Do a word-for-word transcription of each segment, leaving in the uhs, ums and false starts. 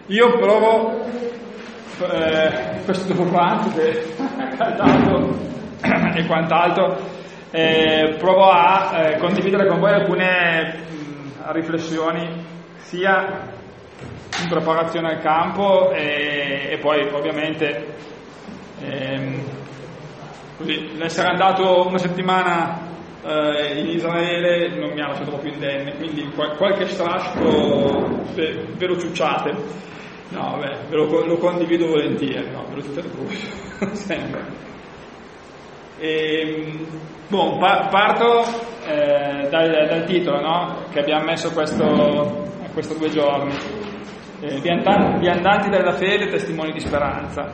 Io provo, eh, questo dopo pranzo che è caldato e quant'altro, eh, provo a eh, condividere con voi alcune mh, riflessioni sia in preparazione al campo e, e poi ovviamente ehm, così, l'essere andato una settimana eh, in Israele non mi ha lasciato proprio indenne, quindi qual- qualche strascico ve, ve lo ciucciate. No, vabbè, ve lo, lo condivido volentieri, no, ve lo ciucciate pure, sempre. E, bon, pa- parto eh, dal, dal titolo, no, che abbiamo messo questo, questo due giorni. Eh, viandanti, viandanti della fede, testimoni di speranza.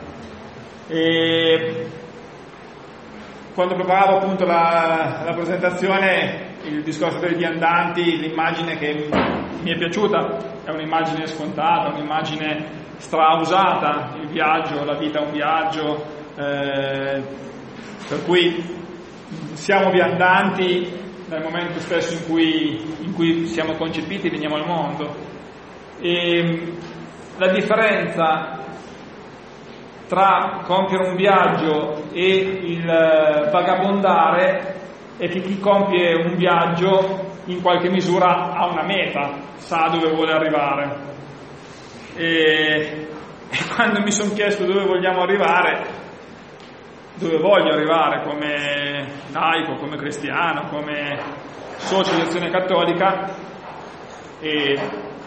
E quando preparavo appunto la, la presentazione, il discorso dei viandanti, l'immagine che mi è piaciuta è un'immagine scontata, un'immagine strausata, il viaggio, la vita è un viaggio, eh, per cui siamo viandanti dal momento stesso in cui, in cui siamo concepiti, veniamo al mondo. E la differenza tra compiere un viaggio e il vagabondare è che chi compie un viaggio in qualche misura ha una meta, sa dove vuole arrivare. E, e quando mi sono chiesto dove vogliamo arrivare, dove voglio arrivare come laico, come cristiano, come socio di Azione Cattolica, e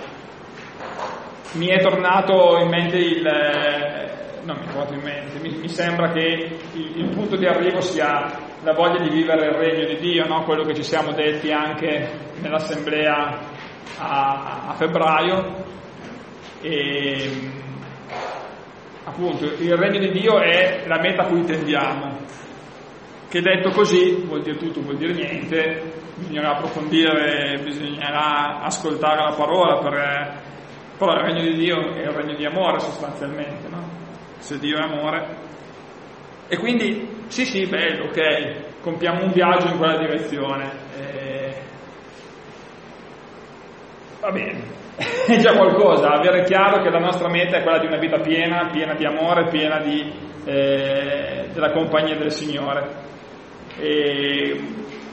mi è tornato in mente il non mi è tornato in mente mi, mi sembra che il, il punto di arrivo sia la voglia di vivere il regno di Dio, no? Quello che ci siamo detti anche nell'assemblea a, a febbraio. E appunto il regno di Dio è la meta a cui tendiamo, che detto così vuol dire tutto, vuol dire niente, bisognerà approfondire, bisognerà ascoltare la parola, per, però il regno di Dio è il regno di amore sostanzialmente, no? Se Dio è amore. E quindi sì sì, bello, ok, compiamo un viaggio in quella direzione, e... va bene, è già qualcosa, avere chiaro che la nostra meta è quella di una vita piena, piena di amore, piena di, eh, della compagnia del Signore. E...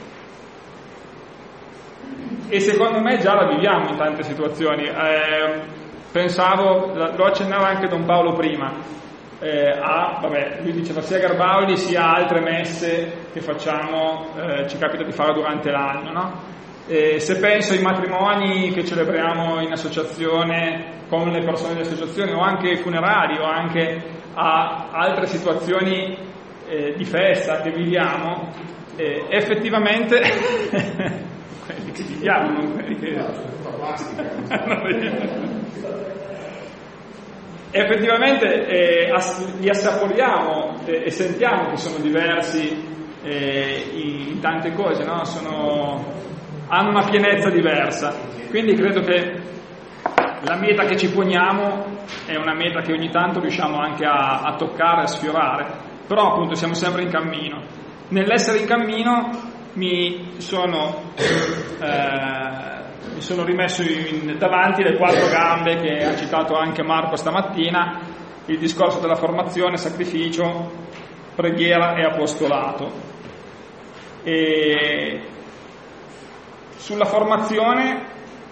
e secondo me già la viviamo in tante situazioni. Eh, pensavo, lo accennava anche Don Paolo prima, eh, a, vabbè, lui diceva sia Garbauli sia altre messe che facciamo, eh, ci capita di fare durante l'anno, no? E se penso ai matrimoni che celebriamo in associazione con le persone dell'associazione, o anche ai funerali, o anche a altre situazioni eh, di festa che viviamo, eh, effettivamente quelli che viviamo, non quelli che effettivamente eh, ass- li assaporiamo eh, e sentiamo che sono diversi eh, in tante cose, no? Sono, hanno una pienezza diversa, quindi credo che la meta che ci poniamo è una meta che ogni tanto riusciamo anche a, a toccare, a sfiorare, però appunto siamo sempre in cammino. Nell'essere in cammino mi sono eh, mi sono rimesso in, davanti le quattro gambe che ha citato anche Marco stamattina, il discorso della formazione, sacrificio, preghiera e apostolato. E sulla formazione,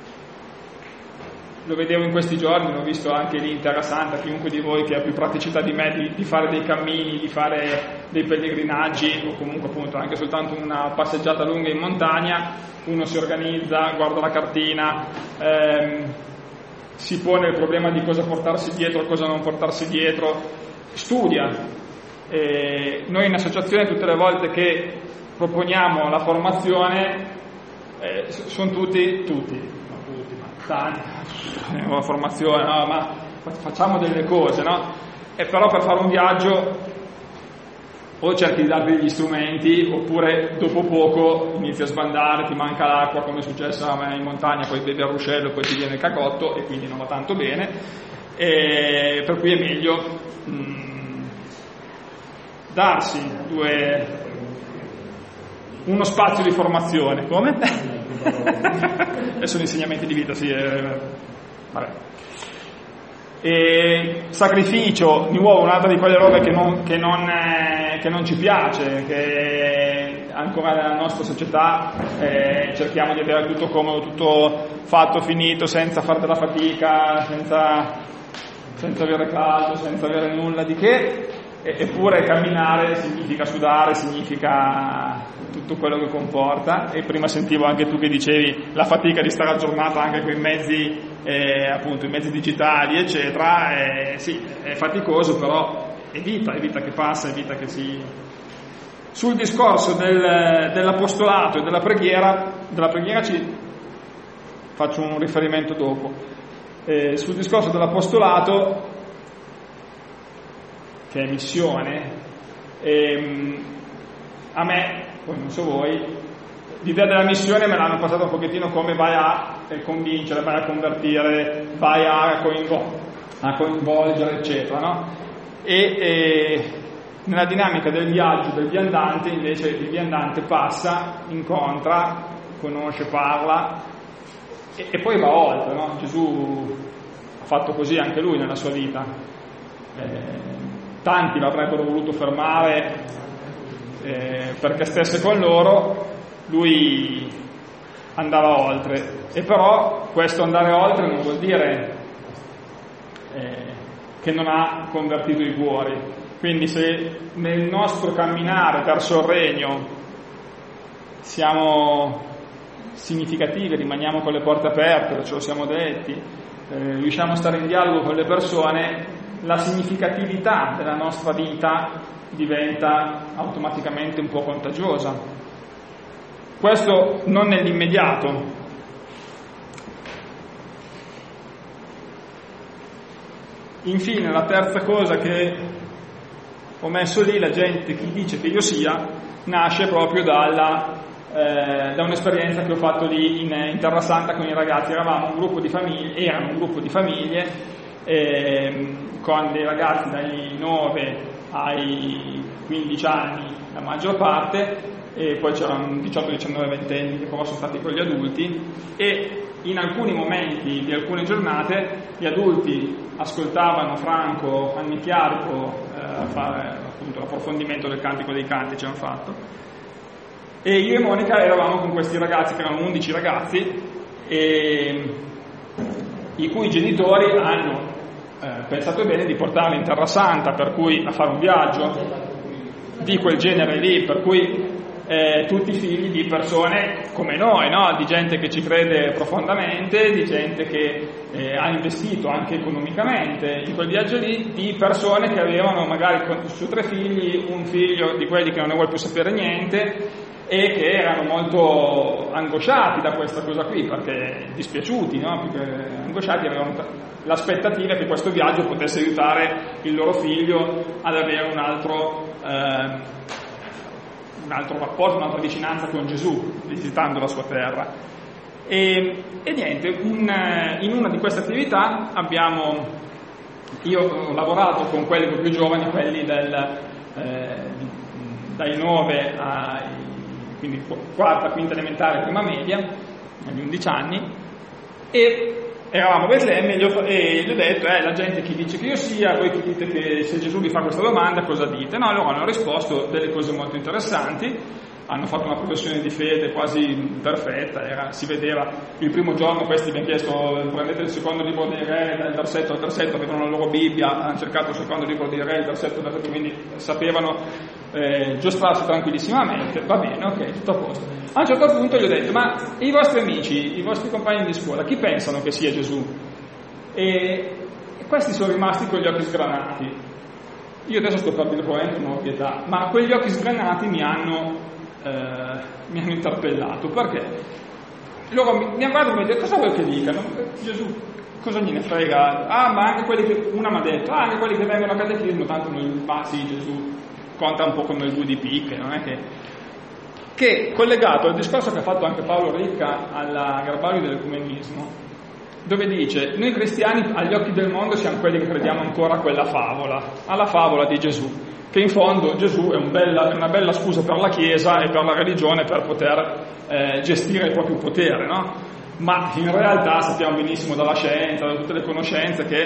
lo vedevo in questi giorni, l'ho visto anche lì in Terra Santa, chiunque di voi che ha più praticità di me di, di fare dei cammini, di fare dei pellegrinaggi, o comunque appunto anche soltanto una passeggiata lunga in montagna, uno si organizza, guarda la cartina, ehm, si pone il problema di cosa portarsi dietro, cosa non portarsi dietro, studia. E noi in associazione tutte le volte che proponiamo la formazione eh, sono tutti, tutti, non tutti, ma tanti, la formazione, no, ma facciamo delle cose, no? E però per fare un viaggio o cerchi di darti degli strumenti, oppure dopo poco inizi a sbandare, ti manca l'acqua, come è successo a me in montagna, poi bevi al ruscello, poi ti viene il cacotto e quindi non va tanto bene, e per cui è meglio mh, darsi due, uno spazio di formazione. Come? E sono insegnamenti di vita, sì, eh, vabbè. E sacrificio, di nuovo un'altra di quelle robe che non, che non, eh, che non ci piace, che ancora nella nostra società eh, cerchiamo di avere tutto comodo, tutto fatto, finito, senza fare della fatica, senza, senza avere caldo, senza avere nulla di che, e, eppure camminare significa sudare, significa tutto quello che comporta. E prima sentivo anche tu che dicevi la fatica di stare aggiornato anche con i mezzi Eh, appunto i mezzi digitali eccetera, eh, sì, è faticoso, però è vita, è vita che passa, è vita che si... Sul discorso del, dell'apostolato e della preghiera, della preghiera ci faccio un riferimento dopo. Eh, sul discorso dell'apostolato, che è missione, ehm, a me, poi non so voi, l'idea della missione me l'hanno passata un pochettino come vai a convincere, vai a convertire, vai a, coinvol- a coinvolgere, eccetera, no? E, e nella dinamica del viaggio, del viandante, invece il viandante passa, incontra, conosce, parla e, e poi va oltre, no? Gesù ha fatto così anche lui nella sua vita. Eh, tanti l'avrebbero voluto fermare eh, perché stesse con loro. Lui andava oltre, e però questo andare oltre non vuol dire eh, che non ha convertito i cuori. Quindi se nel nostro camminare verso il regno siamo significativi, rimaniamo con le porte aperte, ce lo siamo detti, eh, riusciamo a stare in dialogo con le persone, la significatività della nostra vita diventa automaticamente un po' contagiosa. Questo non nell'immediato. Infine, la terza cosa che ho messo lì, la gente, chi dice che io sia, nasce proprio dalla, eh, da un'esperienza che ho fatto lì in, in Terra Santa con i ragazzi. Eravamo un gruppo di famiglie, erano un gruppo di famiglie, eh, con dei ragazzi dai nove ai quindici anni, la maggior parte, e poi c'erano diciotto, diciannove, venti anni che però sono stati con gli adulti, e in alcuni momenti di alcune giornate gli adulti ascoltavano Franco Annichiarico eh, fare appunto l'approfondimento del Cantico dei Cantici hanno fatto, e io e Monica eravamo con questi ragazzi, che erano undici ragazzi, e i cui genitori hanno eh, pensato bene di portarli in Terra Santa, per cui a fare un viaggio di quel genere lì, per cui Eh, tutti figli di persone come noi, no? Di gente che ci crede profondamente, di gente che eh, ha investito anche economicamente in quel viaggio lì, di persone che avevano magari su tre figli un figlio di quelli che non ne vuole più sapere niente e che erano molto angosciati da questa cosa qui, perché dispiaciuti, no? Più che angosciati, avevano l'aspettativa che questo viaggio potesse aiutare il loro figlio ad avere un altro eh, un altro rapporto, un'altra vicinanza con Gesù, visitando la sua terra. E, e niente, un, in una di queste attività abbiamo, io ho lavorato con quelli più giovani, quelli del, eh, dai nove ai, quindi quarta, quinta elementare, prima media, agli undici anni, e eravamo a Betlemme e gli ho, e gli ho detto, eh, la gente chi dice che io sia, voi chi dite che se Gesù vi fa questa domanda cosa dite? No, loro hanno risposto delle cose molto interessanti, hanno fatto una professione di fede quasi perfetta, era, si vedeva il primo giorno questi mi hanno chiesto prendete il secondo libro dei re, dal versetto al versetto, avevano la loro Bibbia, hanno cercato il secondo libro dei re, il versetto al versetto, quindi sapevano eh, giostrarsi tranquillissimamente, va bene, ok, tutto a posto. A un certo punto gli ho detto, ma i vostri amici, i vostri compagni di scuola, chi pensano che sia Gesù? E, e questi sono rimasti con gli occhi sgranati. Io adesso sto per dire probabilmente non ho pietà, ma quegli occhi sgranati mi hanno, eh, mi hanno interpellato, perché loro mi, mi guardano e mi dicono, cosa vuoi che dicano? Gesù, cosa gliene frega? Ah, ma anche quelli che, una mi ha detto, ah, anche quelli che vengono a catechismo, tanto noi, ah sì, Gesù conta un po' come il due di picche, non è che... che collegato al discorso che ha fatto anche Paolo Ricca alla Garbaglio dell'ecumenismo, dove dice noi cristiani agli occhi del mondo siamo quelli che crediamo ancora a quella favola, alla favola di Gesù, che in fondo Gesù è, un bella, è una bella scusa per la Chiesa e per la religione per poter eh, gestire il proprio potere, no? Ma in realtà sappiamo benissimo dalla scienza, da tutte le conoscenze che,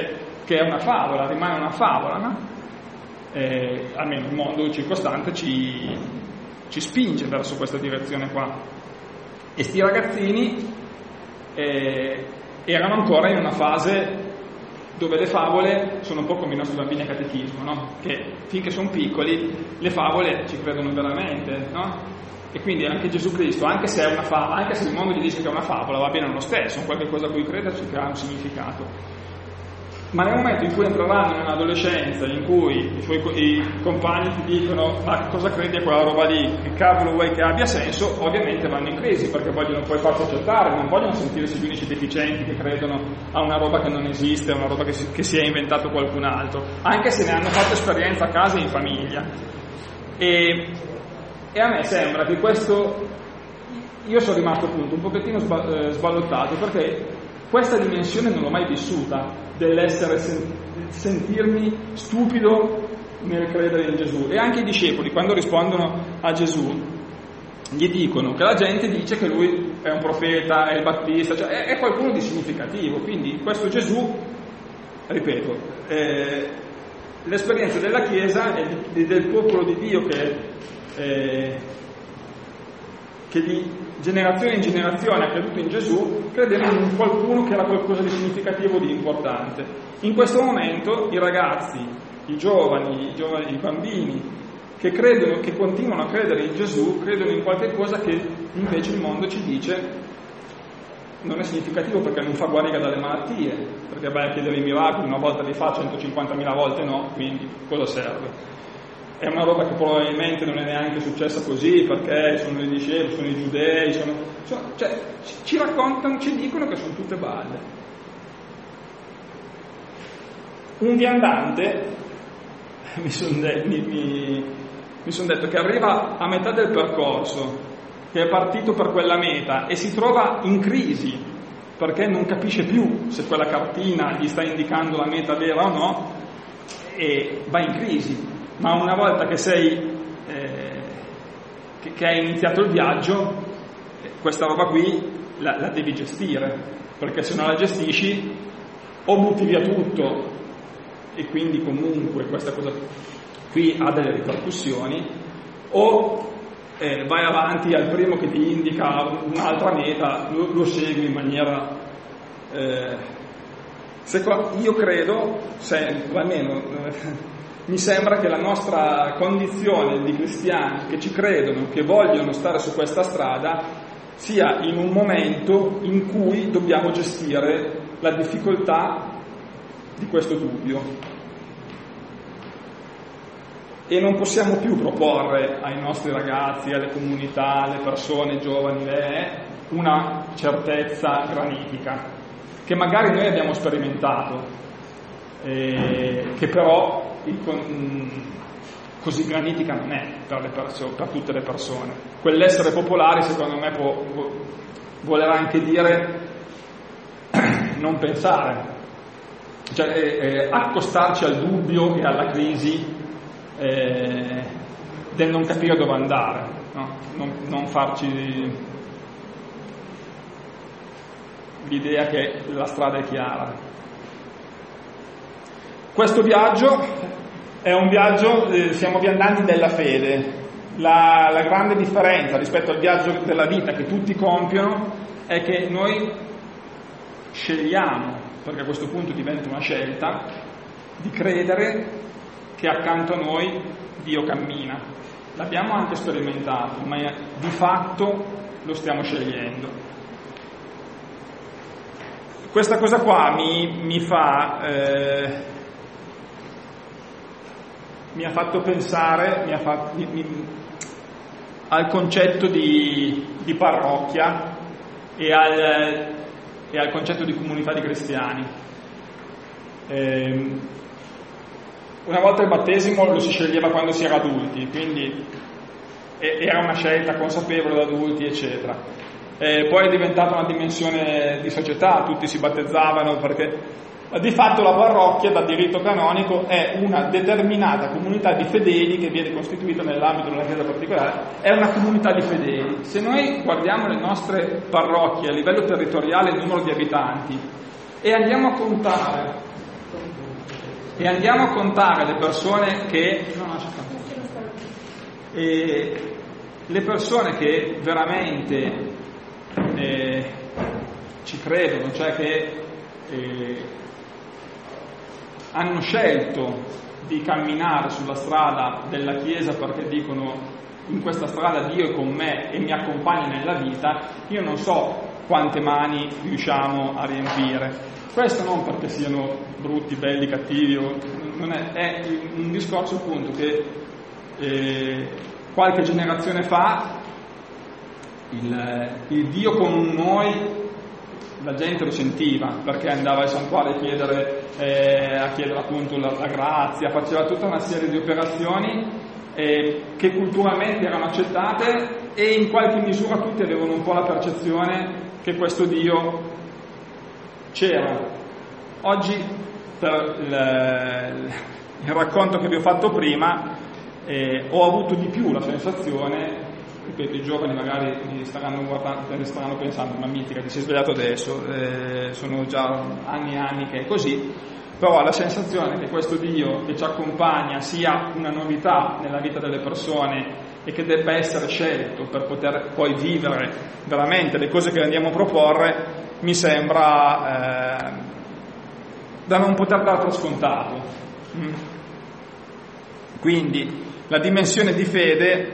che è una favola, rimane una favola, no? Eh, almeno il mondo circostante ci, ci spinge verso questa direzione qua. E sti ragazzini eh, erano ancora in una fase dove le favole sono un po' come i nostri bambini a catechismo, no? Che finché sono piccoli le favole ci credono veramente, no? E quindi anche Gesù Cristo, anche se è una favola, anche se il mondo gli dice che è una favola, va bene lo stesso, qualche cosa a cui crederci che ha un significato. Ma nel momento in cui entreranno in un'adolescenza, in cui i suoi i compagni ti dicono ma cosa credi a quella roba lì, che cavolo vuoi che abbia senso, ovviamente vanno in crisi perché vogliono poi farsi accettare, non vogliono sentirsi gli unici deficienti che credono a una roba che non esiste, a una roba che si, che si è inventato qualcun altro, anche se ne hanno fatto esperienza a casa e in famiglia. E, e a me sembra che questo, io sono rimasto appunto un pochettino sballottato perché questa dimensione non l'ho mai vissuta, dell'essere sen- sentirmi stupido nel credere in Gesù. E anche i discepoli, quando rispondono a Gesù, gli dicono che la gente dice che lui è un profeta, è il Battista, cioè è, è qualcuno di significativo. Quindi questo Gesù, ripeto, eh, l'esperienza della Chiesa e di, del popolo di Dio che, eh, che di generazione in generazione ha creduto in Gesù, credevano in qualcuno che era qualcosa di significativo, di importante. In questo momento i ragazzi, i giovani, i, giovani, i bambini che credono, che continuano a credere in Gesù, credono in qualche cosa che invece il mondo ci dice non è significativo perché non fa guariga dalle malattie, perché vai a chiedere i miracoli, una volta li fa, centocinquantamila volte no, quindi cosa serve? È una roba che probabilmente non è neanche successa così perché sono i discepoli, sono i giudei, sono, sono, cioè ci raccontano, ci dicono che sono tutte balle. Un viandante mi sono de- mi, mi, mi son detto che arriva a metà del percorso, che è partito per quella meta e si trova in crisi perché non capisce più se quella cartina gli sta indicando la meta vera o no e va in crisi. Ma una volta che sei eh, che, che hai iniziato il viaggio, questa roba qui la, la devi gestire, perché se non la gestisci o butti via tutto e quindi comunque questa cosa qui ha delle ripercussioni, o eh, vai avanti al primo che ti indica un'altra meta, lo, lo segui in maniera eh, secondo, io credo se, almeno eh, mi sembra che la nostra condizione di cristiani che ci credono, che vogliono stare su questa strada, sia in un momento in cui dobbiamo gestire la difficoltà di questo dubbio. E non possiamo più proporre ai nostri ragazzi, alle comunità, alle persone giovani, una certezza granitica, che magari noi abbiamo sperimentato, eh, che però così granitica non è per, le perso- per tutte le persone. Quell'essere popolari secondo me può, può voler anche dire non pensare, cioè eh, eh, accostarci al dubbio e alla crisi eh, del non capire dove andare, no? non, non farci l'idea che la strada è chiara. Questo viaggio è un viaggio, eh, siamo viandanti della fede. La, la grande differenza rispetto al viaggio della vita che tutti compiono è che noi scegliamo, perché a questo punto diventa una scelta, di credere che accanto a noi Dio cammina. L'abbiamo anche sperimentato, ma di fatto lo stiamo scegliendo. Questa cosa qua mi, mi fa... Eh, mi ha fatto pensare mi ha fatto, mi, mi, al concetto di, di parrocchia e al, e al concetto di comunità di cristiani. Eh, una volta il battesimo lo si sceglieva quando si era adulti, quindi era una scelta consapevole da adulti, eccetera. Eh, poi è diventata una dimensione di società, tutti si battezzavano perché di fatto la parrocchia da diritto canonico è una determinata comunità di fedeli che viene costituita nell'ambito di una chiesa particolare, è una comunità di fedeli. Se noi guardiamo le nostre parrocchie a livello territoriale, il numero di abitanti, e andiamo a contare e andiamo a contare le persone che no, no, e le persone che veramente eh, ci credono, cioè che eh, hanno scelto di camminare sulla strada della Chiesa perché dicono: in questa strada Dio è con me e mi accompagna nella vita, io non so quante mani riusciamo a riempire. Questo non perché siano brutti, belli, cattivi, o, non è, è un discorso appunto che eh, qualche generazione fa il, il Dio con noi la gente lo sentiva, perché andava al santuario a chiedere, eh, a chiedere appunto la, la grazia, faceva tutta una serie di operazioni eh, che culturalmente erano accettate, e in qualche misura tutti avevano un po' la percezione che questo Dio c'era. Oggi, per il, il racconto che vi ho fatto prima, eh, ho avuto di più la sensazione, ripeto, i giovani magari mi staranno guardando, mi staranno pensando: ma mitica, ti sei svegliato adesso, eh, sono già anni e anni che è così, però la sensazione che questo Dio che ci accompagna sia una novità nella vita delle persone e che debba essere scelto per poter poi vivere veramente le cose che andiamo a proporre, mi sembra eh, da non poter dare per scontato. Mm. Quindi la dimensione di fede,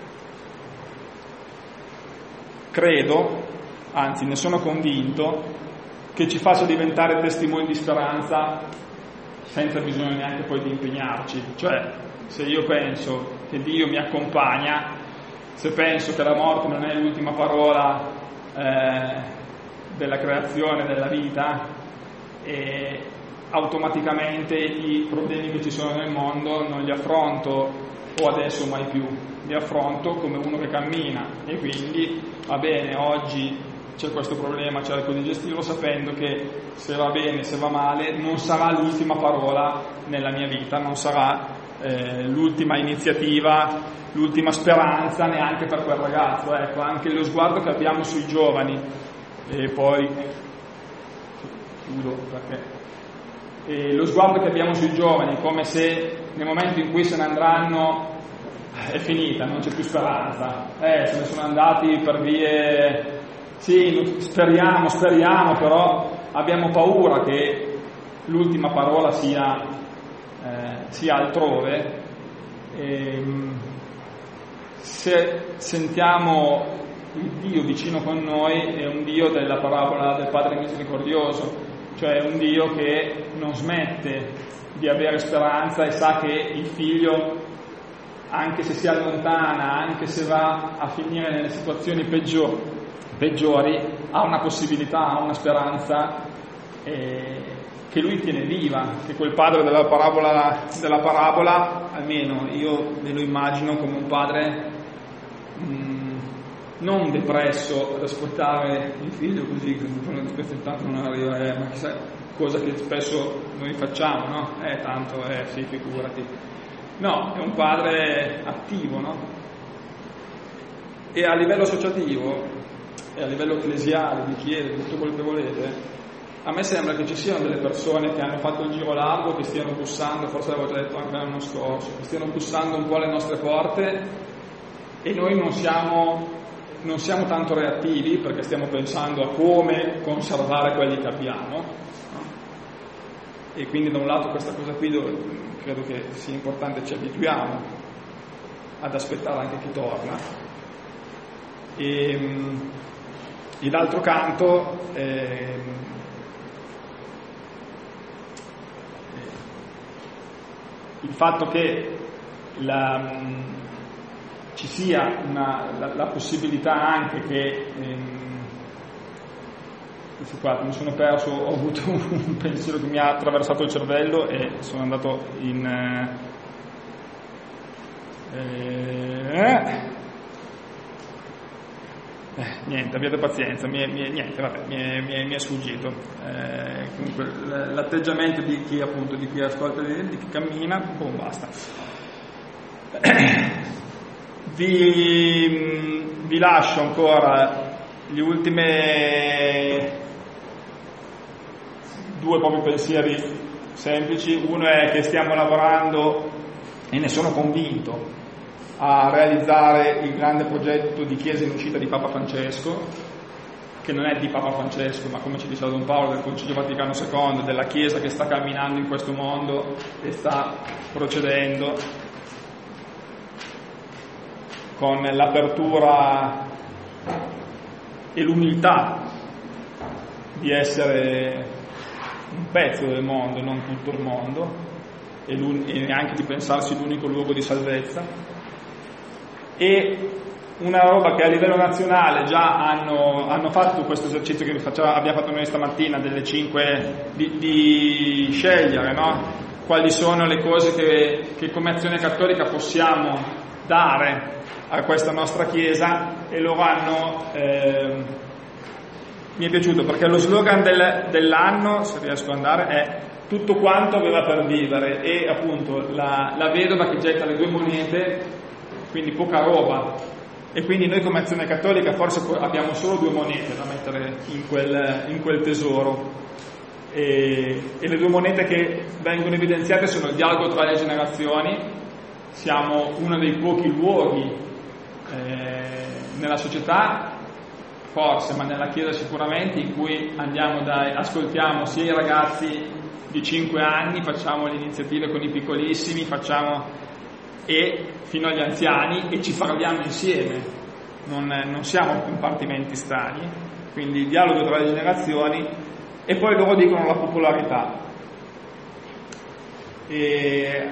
credo, anzi ne sono convinto, che ci faccia diventare testimoni di speranza senza bisogno neanche poi di impegnarci. Cioè, se io penso che Dio mi accompagna, se penso che la morte non è l'ultima parola eh, della creazione, della vita, e automaticamente i problemi che ci sono nel mondo non li affronto o adesso o mai più, li affronto come uno che cammina, e quindi va bene, oggi c'è questo problema, cerco di gestirlo sapendo che se va bene, se va male, non sarà l'ultima parola nella mia vita, non sarà eh, l'ultima iniziativa, l'ultima speranza neanche per quel ragazzo. Ecco, anche lo sguardo che abbiamo sui giovani, e poi chiudo perché e lo sguardo che abbiamo sui giovani, come se nel momento in cui se ne andranno è finita, non c'è più speranza, eh, se ne sono andati per vie, sì, speriamo, speriamo, però abbiamo paura che l'ultima parola sia, eh, sia altrove. E, se sentiamo il Dio vicino con noi, è un Dio della parabola del Padre misericordioso, cioè un Dio che non smette di avere speranza e sa che il figlio, anche se si allontana, anche se va a finire nelle situazioni peggiori, peggiori ha una possibilità, ha una speranza eh, che lui tiene viva, che quel padre della parabola, della parabola, almeno io me lo immagino come un padre mh, non depresso ad ascoltare il figlio così, che tanto non arriva, eh, ma chissà, cosa che spesso noi facciamo, no? Eh, tanto, eh, sì, figurati. No, è un padre attivo, no? E a livello associativo e a livello ecclesiale, di chiesa, di tutto quello che volete, a me sembra che ci siano delle persone che hanno fatto il giro largo, che stiano bussando, forse l'avevo già detto anche l'anno scorso, che stiano bussando un po' alle nostre porte, e noi non siamo, non siamo tanto reattivi perché stiamo pensando a come conservare quelli che abbiamo, no? E quindi da un lato questa cosa qui dove credo che sia importante, ci abituiamo ad aspettare anche chi torna, e, e d'altro canto eh, il fatto che la, ci sia una, la, la possibilità anche che ehm, qua, mi sono perso, ho avuto un pensiero che mi ha attraversato il cervello e sono andato in eh, eh, niente, abbiate pazienza, mi è, mi è, niente, vabbè, mi è, mi è, mi è sfuggito. Eh, comunque l'atteggiamento di chi appunto di chi ascolta, di chi cammina, boh, basta. Vi, vi lascio ancora gli ultimi due propri pensieri semplici. Uno è che stiamo lavorando, e ne sono convinto, a realizzare il grande progetto di Chiesa in uscita di Papa Francesco, che non è di Papa Francesco, ma come ci diceva Don Paolo, del Concilio Vaticano secondo, della Chiesa che sta camminando in questo mondo e sta procedendo con l'apertura e l'umiltà di essere un pezzo del mondo, non tutto il mondo, e, e anche di pensarsi l'unico luogo di salvezza. E una roba che a livello nazionale già hanno, hanno fatto questo esercizio che faceva, abbiamo fatto noi stamattina, delle cinque, di, di scegliere, no? Quali sono le cose che, che come Azione Cattolica possiamo dare a questa nostra Chiesa, e loro hanno, eh, mi è piaciuto perché lo slogan del, dell'anno, se riesco ad andare, è tutto quanto aveva per vivere, e appunto la, la vedova che getta le due monete, quindi poca roba. E quindi noi come Azione Cattolica forse abbiamo solo due monete da mettere in quel, in quel tesoro, e, e le due monete che vengono evidenziate sono il dialogo tra le generazioni. Siamo uno dei pochi luoghi eh, nella società, forse, ma nella Chiesa sicuramente, in cui andiamo da, ascoltiamo sia i ragazzi di cinque anni, facciamo le iniziative con i piccolissimi, facciamo e fino agli anziani, e ci parliamo insieme, non, non siamo compartimenti stagni, quindi il dialogo tra le generazioni. E poi loro dicono la popolarità. E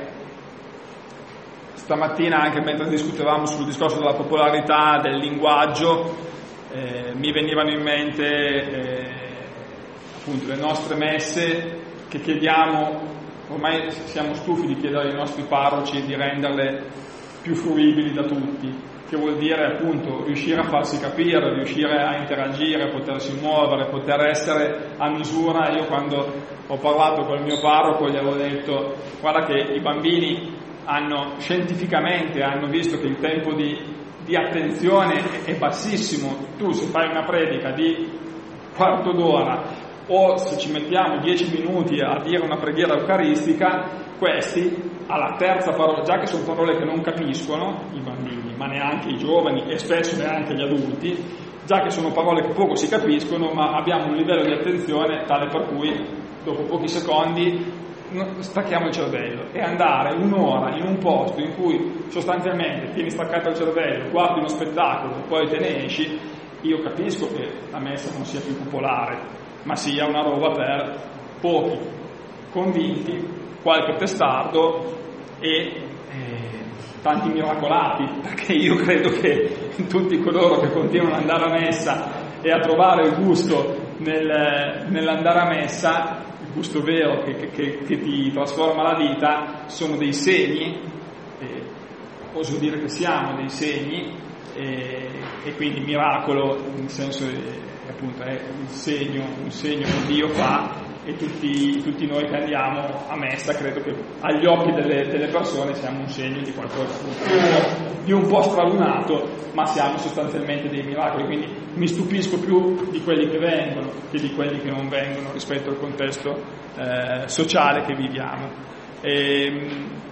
stamattina, anche mentre discutevamo sul discorso della popolarità, del linguaggio, eh, mi venivano in mente eh, appunto le nostre messe che chiediamo. Ormai siamo stufi di chiedere ai nostri parroci di renderle più fruibili da tutti, che vuol dire appunto riuscire a farsi capire, riuscire a interagire, potersi muovere, poter essere a misura. Io quando ho parlato con il mio parroco gli avevo detto: guarda che i bambini hanno scientificamente hanno visto che il tempo di, di attenzione è bassissimo. Tu se fai una predica di quarto d'ora, o se ci mettiamo dieci minuti a dire una preghiera eucaristica, questi alla terza parola, già che sono parole che non capiscono i bambini, ma neanche i giovani e spesso neanche gli adulti, già che sono parole che poco si capiscono, ma abbiamo un livello di attenzione tale per cui dopo pochi secondi stacchiamo il cervello. E andare un'ora in un posto in cui sostanzialmente tieni staccato il cervello, guardi uno spettacolo e poi te ne esci, io capisco che la messa non sia più popolare, ma sia una roba per pochi convinti, qualche testardo e eh, tanti miracolati, perché io credo che tutti coloro che continuano ad andare a messa e a trovare il gusto nel, nell'andare a messa, il gusto vero che, che, che ti trasforma la vita, sono dei segni, eh, oso dire che siamo dei segni, eh, e quindi miracolo nel senso di, appunto è il segno, un segno che Dio fa, e tutti, tutti noi che andiamo a messa credo che agli occhi delle, delle persone siamo un segno di qualcosa di un po' stralunato, ma siamo sostanzialmente dei miracoli. Quindi mi stupisco più di quelli che vengono che di quelli che non vengono rispetto al contesto eh, sociale che viviamo. E,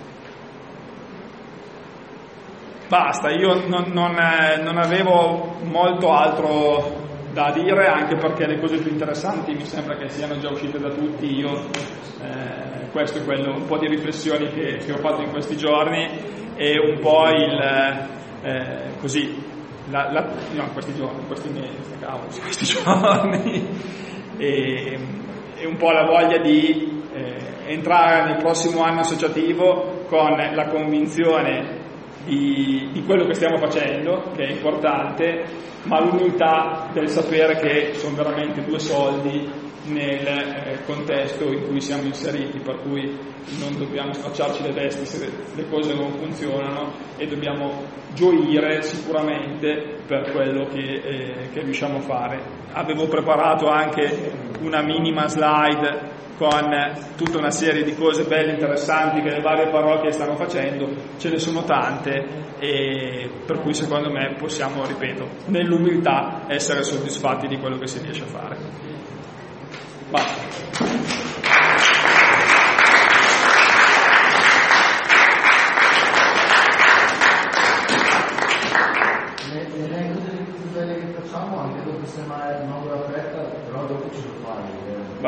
basta, io non, non, non avevo molto altro da dire, anche perché le cose più interessanti mi sembra che siano già uscite da tutti. Io eh, questo è quello, un po' di riflessioni che, che ho fatto in questi giorni, e un po' il eh, così la, la, no, in questi giorni, in questi mesi, cavolo, in questi giorni e, e un po' la voglia di eh, entrare nel prossimo anno associativo con la convinzione Di, di quello che stiamo facendo, che è importante, ma l'umiltà del sapere che sono veramente due soldi nel eh, contesto in cui siamo inseriti, per cui non dobbiamo stracciarci le vesti se le cose non funzionano, e dobbiamo gioire sicuramente per quello che, eh, che riusciamo a fare. Avevo preparato anche una minima slide con tutta una serie di cose belle, interessanti che le varie parrocchie stanno facendo, ce ne sono tante, e per cui secondo me possiamo, ripeto, nell'umiltà essere soddisfatti di quello che si riesce a fare. Basta.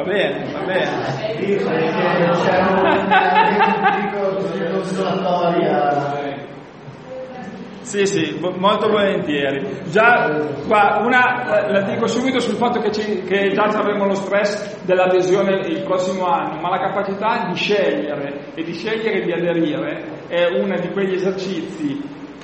bene, va bene. Dico che c'è un storia. Sì, sì, molto volentieri. Già, qua, una, la dico subito sul fatto che, ci, che già avremo lo stress dell'adesione il prossimo anno, ma la capacità di scegliere e di scegliere di aderire è uno di quegli esercizi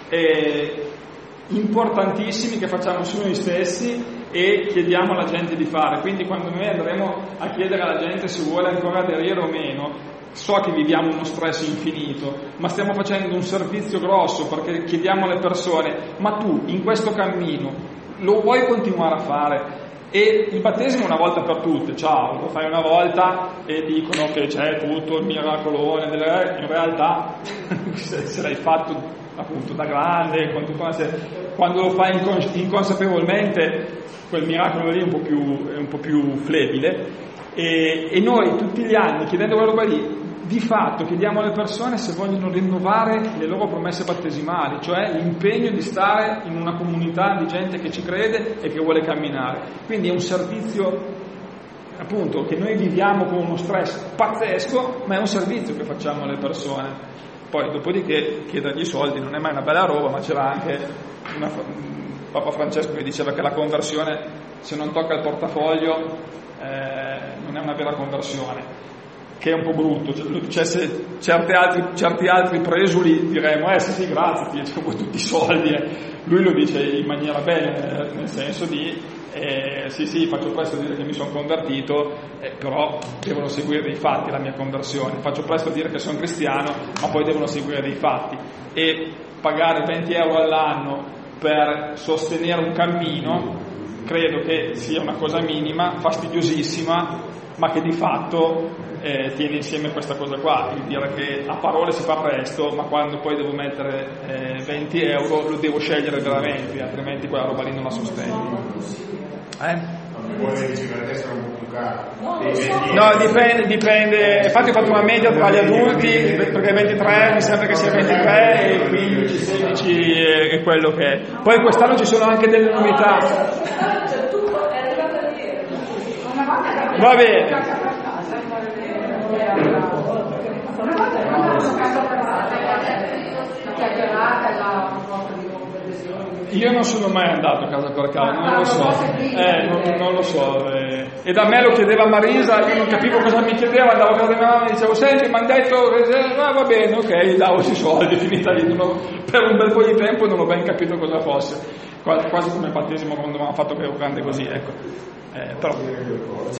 eh, importantissimi che facciamo su noi stessi e chiediamo alla gente di fare. Quindi quando noi andremo a chiedere alla gente se vuole ancora aderire o meno, so che viviamo uno stress infinito, ma stiamo facendo un servizio grosso perché chiediamo alle persone: ma tu in questo cammino lo vuoi continuare a fare? E il battesimo una volta per tutte, ciao, lo fai una volta e dicono che c'è tutto il miracolone, in realtà se l'hai fatto appunto da grande, con tutta una serie, quando lo fai incons- inconsapevolmente quel miracolo lì è un po' più, è un po' più flebile. E, e noi tutti gli anni, chiedendo quella roba lì, di fatto chiediamo alle persone se vogliono rinnovare le loro promesse battesimali, cioè l'impegno di stare in una comunità di gente che ci crede e che vuole camminare. Quindi è un servizio appunto che noi viviamo con uno stress pazzesco, ma è un servizio che facciamo alle persone. Poi dopodiché chiedergli soldi non è mai una bella roba, ma c'era anche una, Papa Francesco che diceva che la conversione, se non tocca il portafoglio, Eh, non è una vera conversione, che è un po' brutto. Cioè, se certi altri, certi altri presuli diremmo eh sì sì grazie, ti ricevo tutti i soldi, eh. Lui lo dice in maniera bella, nel senso di eh, sì sì faccio presto a dire che mi sono convertito, eh, però devono seguire dei fatti la mia conversione, faccio presto a dire che sono cristiano, ma poi devono seguire dei fatti. E pagare venti euro all'anno per sostenere un cammino credo che sia una cosa minima, fastidiosissima, ma che di fatto eh, tiene insieme questa cosa qua, il dire che a parole si fa presto, ma quando poi devo mettere eh, venti euro lo devo scegliere veramente, altrimenti quella roba lì non la sostengo. Eh? No, dipende, dipende, infatti ho fatto una media tra gli adulti, perché ventitré mi sembra che sia ventitré e quindici sedici è quello che è. Poi quest'anno ci sono anche delle novità. Va bene. Io non sono mai andato casa per casa, non lo so, eh, non, non lo so, eh. E da me lo chiedeva Marisa, io non capivo cosa mi chiedeva, andavo a casa di mia mamma e dicevo senti mi hanno detto, ah, va bene, ok, davo i soldi, finita lì, non ho, per un bel po' di tempo non ho ben capito cosa fosse, quasi, quasi come il battesimo quando mi hanno fatto che ero grande così, ecco, eh, però